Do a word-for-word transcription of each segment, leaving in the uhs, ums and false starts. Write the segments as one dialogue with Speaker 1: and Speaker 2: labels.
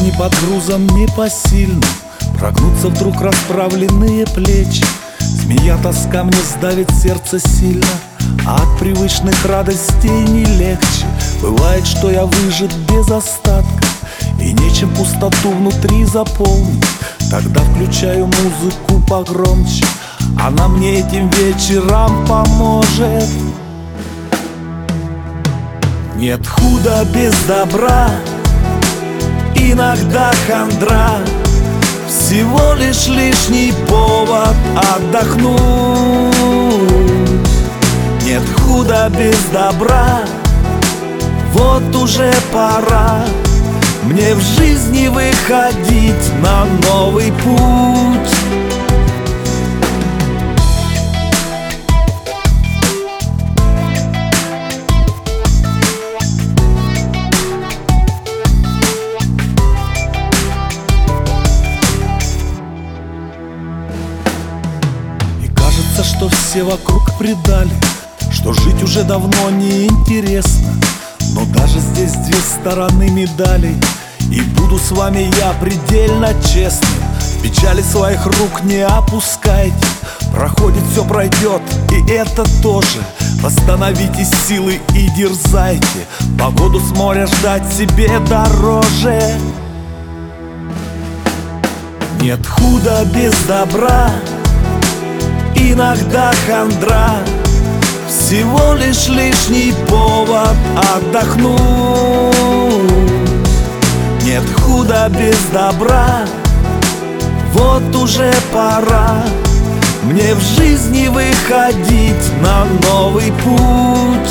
Speaker 1: жизни под грузом непосильным, прогнутся вдруг расправленные плечи. Змея тоска мне сдавит сердце сильно, а от привычных радостей не легче. Бывает, что я выжат без остатка, и нечем пустоту внутри заполнить. Тогда включаю музыку погромче, она мне этим вечером поможет. Нет худа без добра, иногда хандра, всего лишь лишний повод отдохнуть. Нет худа без добра, вот уже пора мне в жизни выходить на новый путь. Что все вокруг предали, что жить уже давно не интересно. Но даже здесь две стороны медали, и буду с вами я предельно честным. Печали своих рук не опускайте, проходит, все пройдет, и это тоже. Восстановите силы и дерзайте, погоду с моря ждать себе дороже. Нет худа без добра, иногда хандра, всего лишь лишний повод отдохнуть. Нет худа без добра, вот уже пора мне в жизни выходить на новый путь.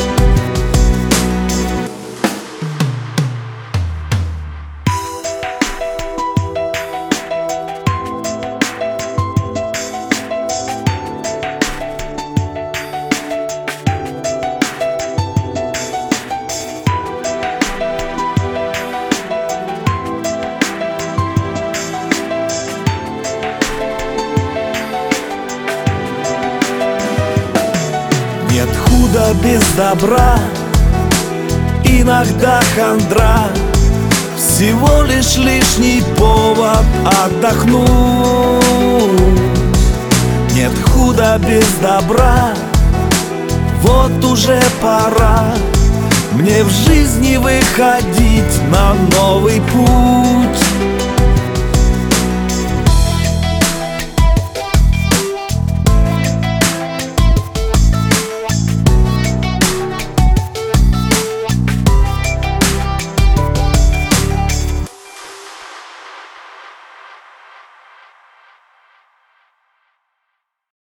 Speaker 1: Нет худа без добра, иногда хандра, всего лишь лишний повод отдохнуть. Нет худа без добра, вот уже пора мне в жизни выходить на новый путь.